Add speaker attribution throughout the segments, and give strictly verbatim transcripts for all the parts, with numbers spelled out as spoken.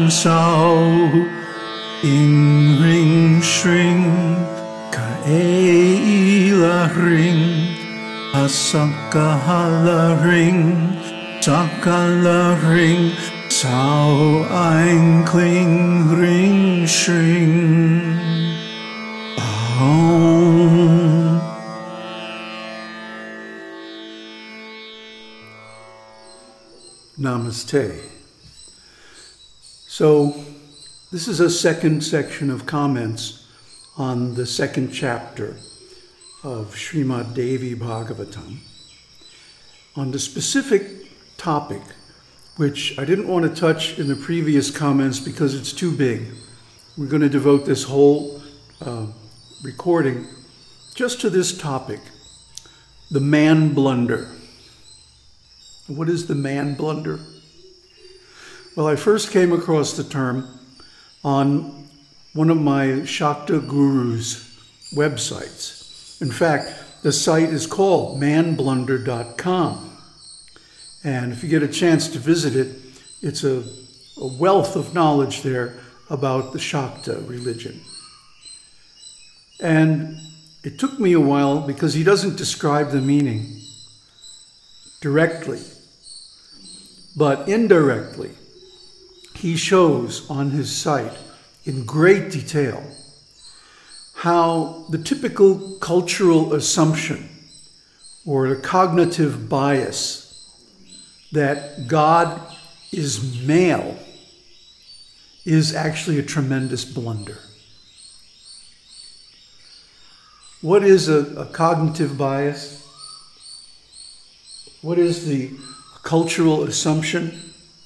Speaker 1: sao ing ring shring ka e la ring asakahala ring sakala ring sao ein kling ring shring Om. Namaste. So, this is a second section of comments on the second chapter of Srimad Devi Bhagavatam on the specific topic, which I didn't want to touch in the previous comments because it's too big. We're going to devote this whole uh, recording just to this topic, the man blunder. What is the man blunder? Well, I first came across the term on one of my Shakta Guru's websites. In fact, the site is called man blunder dot com. And if you get a chance to visit it, it's a, a wealth of knowledge there about the Shakta religion. And it took me a while because he doesn't describe the meaning directly, but indirectly. He shows on his site in great detail how the typical cultural assumption or the cognitive bias that God is male is actually a tremendous blunder. What is a, a cognitive bias? What is the cultural assumption?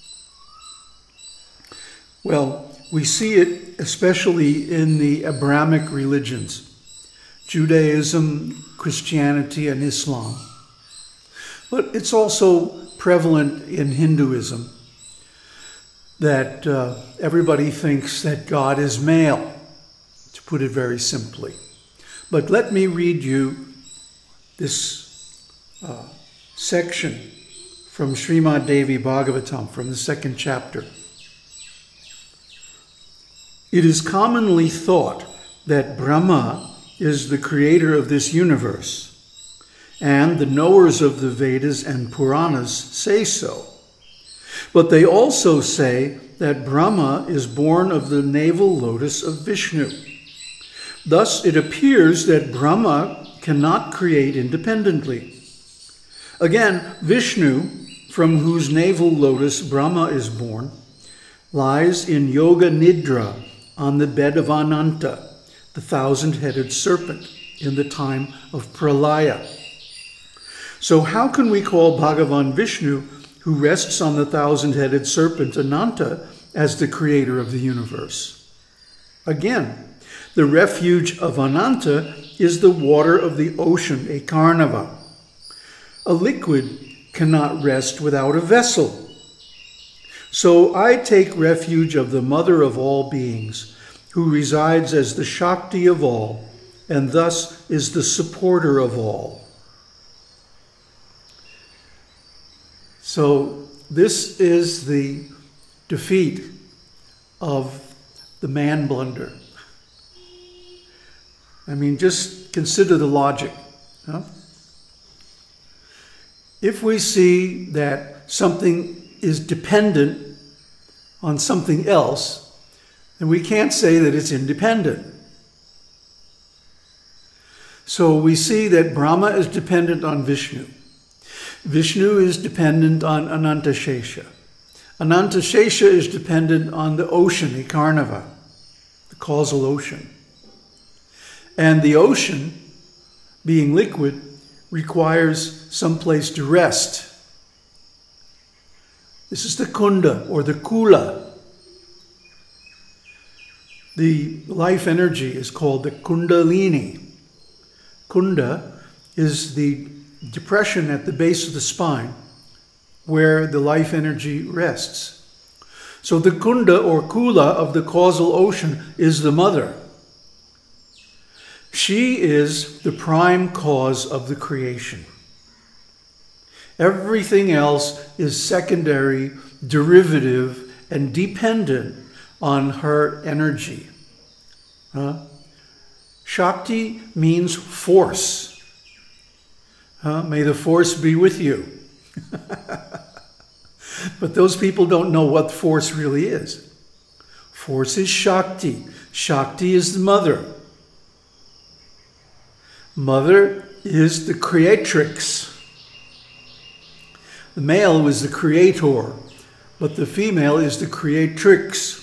Speaker 1: Well, we see it especially in the Abrahamic religions, Judaism, Christianity, and Islam. But it's also prevalent in Hinduism that uh, everybody thinks that God is male, to put it very simply. But let me read you this uh, section from Srimad Devi Bhagavatam, from the second chapter. It is commonly thought that Brahma is the creator of this universe, and the knowers of the Vedas and Puranas say so. But they also say that Brahma is born of the navel lotus of Vishnu. Thus, it appears that Brahma cannot create independently. Again, Vishnu, from whose navel lotus Brahma is born, lies in Yoga Nidra on the bed of Ananta, the thousand-headed serpent, in the time of Pralaya. So how can we call Bhagavan Vishnu, who rests on the thousand-headed serpent Ananta, as the creator of the universe? Again, the refuge of Ananta is the water of the ocean, a Karnava. A liquid cannot rest without a vessel. So I take refuge of the mother of all beings, who resides as the Shakti of all, and thus is the supporter of all. So this is the defeat of the man blunder. I mean, just consider the logic. Huh? If we see that something is dependent on something else, then we can't say that it's independent. So we see that Brahma is dependent on Vishnu. Vishnu is dependent on Anantashesha. Anantashesha is dependent on the ocean, the Karnava, the causal ocean. And the ocean, being liquid, requires some place to rest. This is the kunda, or the kula. The life energy is called the kundalini. Kunda is the depression at the base of the spine where the life energy rests. So the kunda, or kula, of the causal ocean is the mother. She is the prime cause of the creation. Everything else is secondary, derivative, and dependent on her energy. Huh? Shakti means force. Huh? May the force be with you. But those people don't know what force really is. Force is Shakti. Shakti is the mother. Mother is the creatrix. The male is the creator, but the female is the creatrix.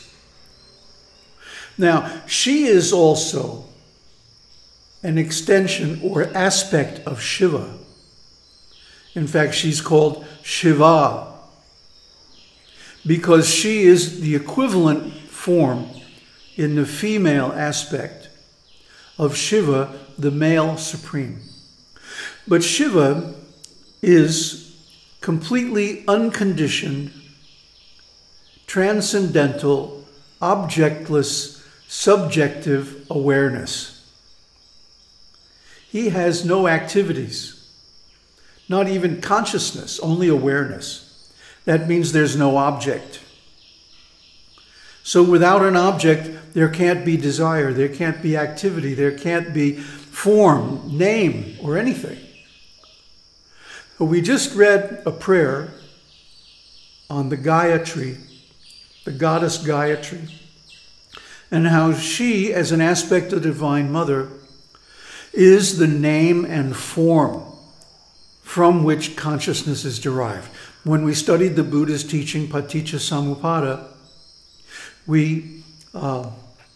Speaker 1: Now, she is also an extension or aspect of Shiva. In fact, she's called Shiva because she is the equivalent form in the female aspect of Shiva, the male supreme. But Shiva is completely unconditioned, transcendental, objectless, subjective awareness. He has no activities, not even consciousness, only awareness. That means there's no object. So without an object, there can't be desire, there can't be activity, there can't be form, name, or anything. We just read a prayer on the Gayatri, the goddess Gayatri, and how she, as an aspect of the Divine Mother, is the name and form from which consciousness is derived. When we studied the Buddha's teaching, Paticca Samuppada, we uh,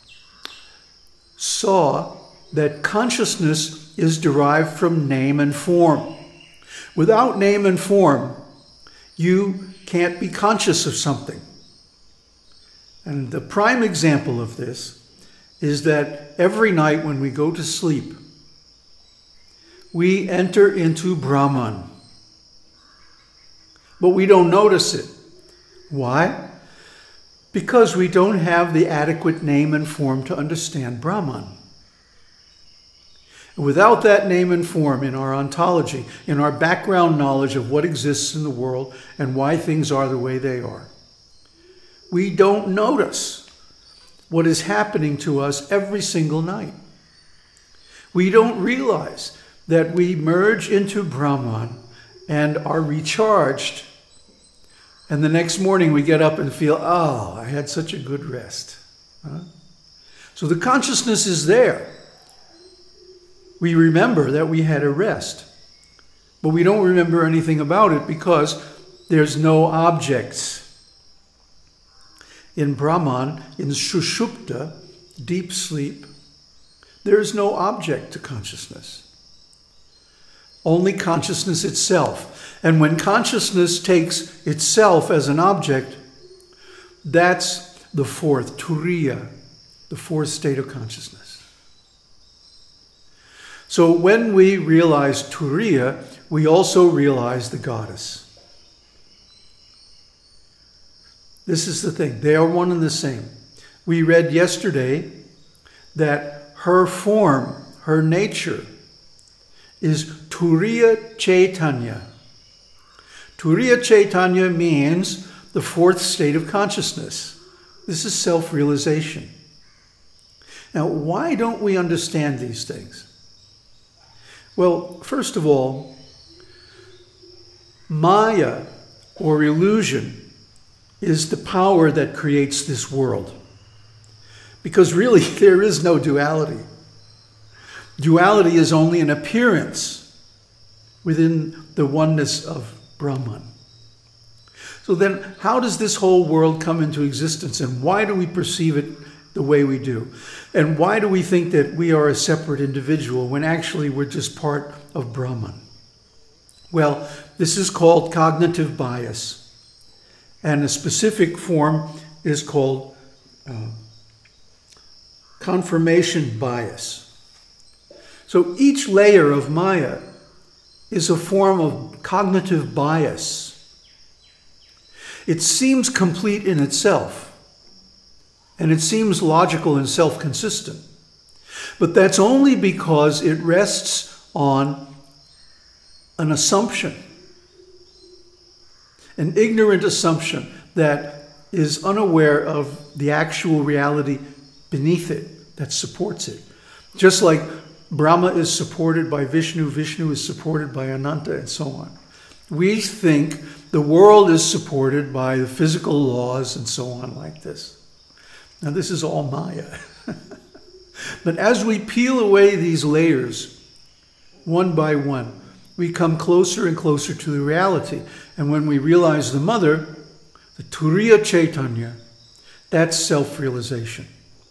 Speaker 1: saw that consciousness is derived from name and form. Without name and form, you can't be conscious of something. And the prime example of this is that every night when we go to sleep, we enter into Brahman. But we don't notice it. Why? Because we don't have the adequate name and form to understand Brahman. Without that name and form in our ontology, in our background knowledge of what exists in the world and why things are the way they are, we don't notice what is happening to us every single night. We don't realize that we merge into Brahman and are recharged. And the next morning we get up and feel, oh, I had such a good rest. Huh? So the consciousness is there. We remember that we had a rest, but we don't remember anything about it because there's no objects. In Brahman, in Sushupta, deep sleep, there is no object to consciousness. Only consciousness itself. And when consciousness takes itself as an object, that's the fourth, Turiya, the fourth state of consciousness. So when we realize Turiya, we also realize the goddess. This is the thing. They are one and the same. We read yesterday that her form, her nature, is Turiya Chaitanya. Turiya Chaitanya means the fourth state of consciousness. This is self-realization. Now, why don't we understand these things? Well, first of all, Maya, or illusion, is the power that creates this world. Because really, there is no duality. Duality is only an appearance within the oneness of Brahman. So then, how does this whole world come into existence, and why do we perceive it the way we do? And why do we think that we are a separate individual when actually we're just part of Brahman? Well, this is called cognitive bias. And a specific form is called uh, confirmation bias. So each layer of Maya is a form of cognitive bias. It seems complete in itself, and it seems logical and self-consistent. But that's only because it rests on an assumption, an ignorant assumption that is unaware of the actual reality beneath it that supports it. Just like Brahma is supported by Vishnu, Vishnu is supported by Ananta, and so on. We think the world is supported by the physical laws and so on like this. Now this is all Maya. But as we peel away these layers, one by one, we come closer and closer to the reality. And when we realize the mother, the Turiya Chaitanya, that's self-realization.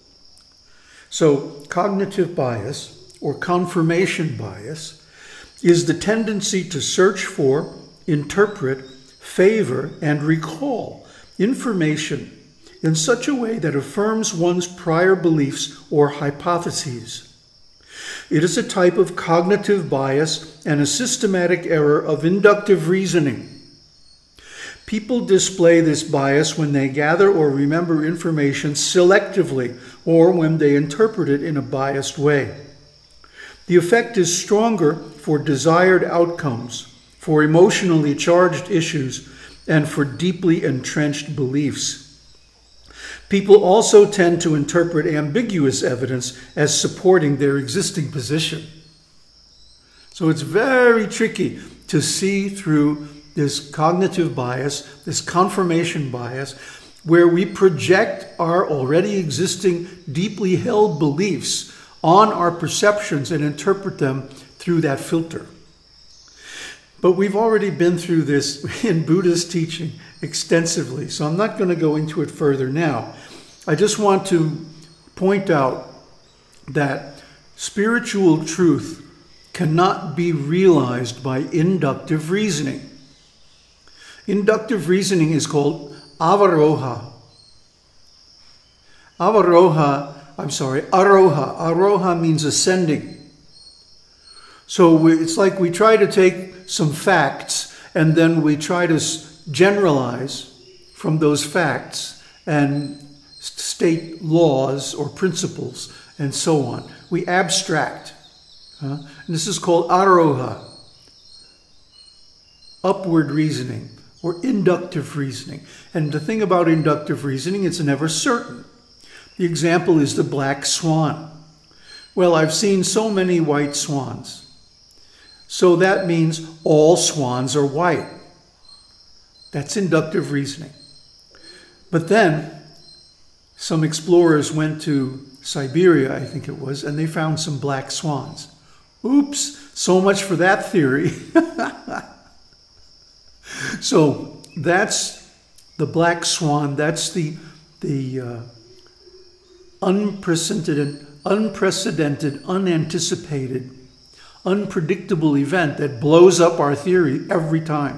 Speaker 1: So cognitive bias, or confirmation bias, is the tendency to search for, interpret, favor, and recall information in such a way that affirms one's prior beliefs or hypotheses. It is a type of cognitive bias and a systematic error of inductive reasoning. People display this bias when they gather or remember information selectively or when they interpret it in a biased way. The effect is stronger for desired outcomes, for emotionally charged issues, and for deeply entrenched beliefs. People also tend to interpret ambiguous evidence as supporting their existing position. So it's very tricky to see through this cognitive bias, this confirmation bias, where we project our already existing deeply held beliefs on our perceptions and interpret them through that filter. But we've already been through this in Buddha's teaching extensively, so I'm not going to go into it further now. I just want to point out that spiritual truth cannot be realized by inductive reasoning. Inductive reasoning is called avaroha. Avaroha, I'm sorry, aroha. Aroha means ascending. So we, it's like we try to take some facts and then we try to generalize from those facts and state laws or principles and so on. We abstract. Uh, and this is called aroha, upward reasoning or inductive reasoning. And the thing about inductive reasoning, it's never certain. The example is the black swan. Well, I've seen so many white swans. So that means all swans are white. That's inductive reasoning. But then some explorers went to Siberia, I think it was, and they found some black swans. Oops, so much for that theory. So that's the black swan. That's the, the uh, unprecedented, unprecedented, unanticipated, unpredictable event that blows up our theory every time.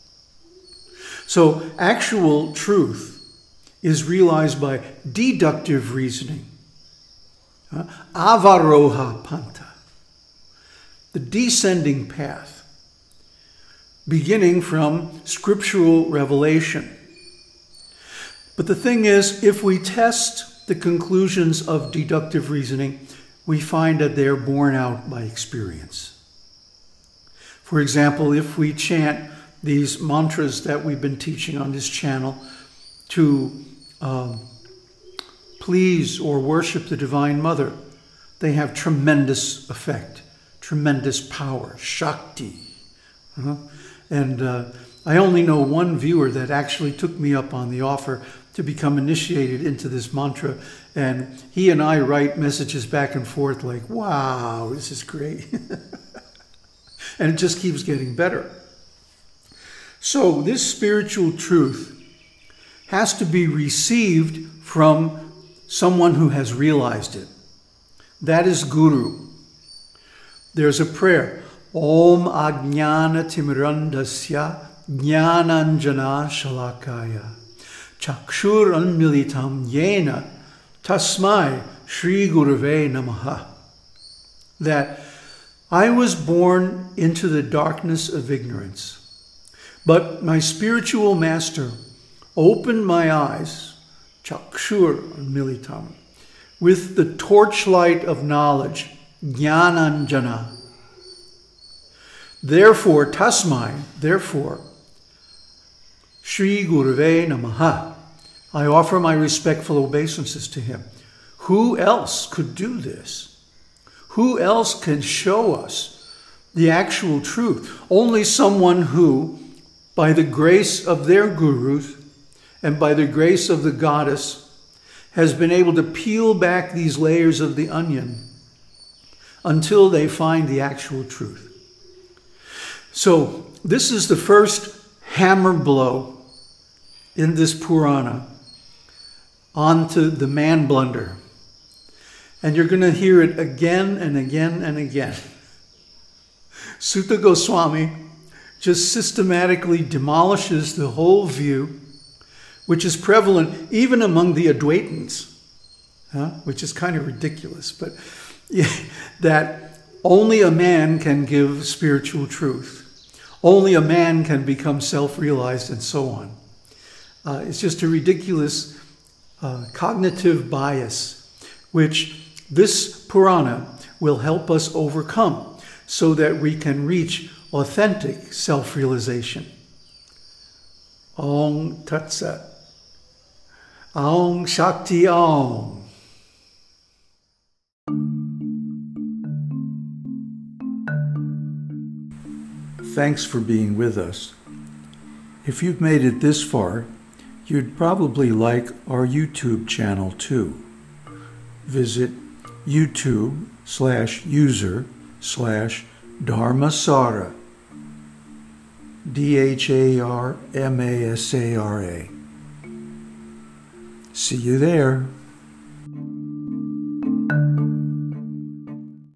Speaker 1: So actual truth is realized by deductive reasoning. Uh, avaroha panta. The descending path, beginning from scriptural revelation. But the thing is, if we test the conclusions of deductive reasoning, we find that they're borne out by experience. For example, if we chant these mantras that we've been teaching on this channel to um, please or worship the Divine Mother, they have tremendous effect, tremendous power, Shakti. Uh-huh. And uh, I only know one viewer that actually took me up on the offer to become initiated into this mantra. And he and I write messages back and forth like, wow, this is great. And it just keeps getting better. So this spiritual truth has to be received from someone who has realized it. That is Guru. There's a prayer. Om Ajnana Timirandasya Jnananjana Shalakaya Chakshur Anmilitam Yena Tasmai Shri Gurave Namaha. That I was born into the darkness of ignorance, but my spiritual master opened my eyes, Chakshur Anmilitam, with the torchlight of knowledge, Jnananjana. Therefore, Tasmai, therefore, Shri Gurave Namaha, I offer my respectful obeisances to him. Who else could do this? Who else can show us the actual truth? Only someone who, by the grace of their gurus and by the grace of the goddess, has been able to peel back these layers of the onion until they find the actual truth. So this is the first hammer blow in this Purana onto the man blunder. And you're going to hear it again and again and again. Sutta Goswami just systematically demolishes the whole view, which is prevalent even among the Advaitins, huh? Which is kind of ridiculous, but yeah, that only a man can give spiritual truth. Only a man can become self-realized and so on. Uh, it's just a ridiculous uh, cognitive bias, which this Purana will help us overcome so that we can reach authentic self-realization. Om Tat Sat. Om Shakti Om. Thanks for being with us. If you've made it this far, you'd probably like our YouTube channel too. Visit YouTube slash user slash Dharmasara. D H A R M A S A R A. See you there.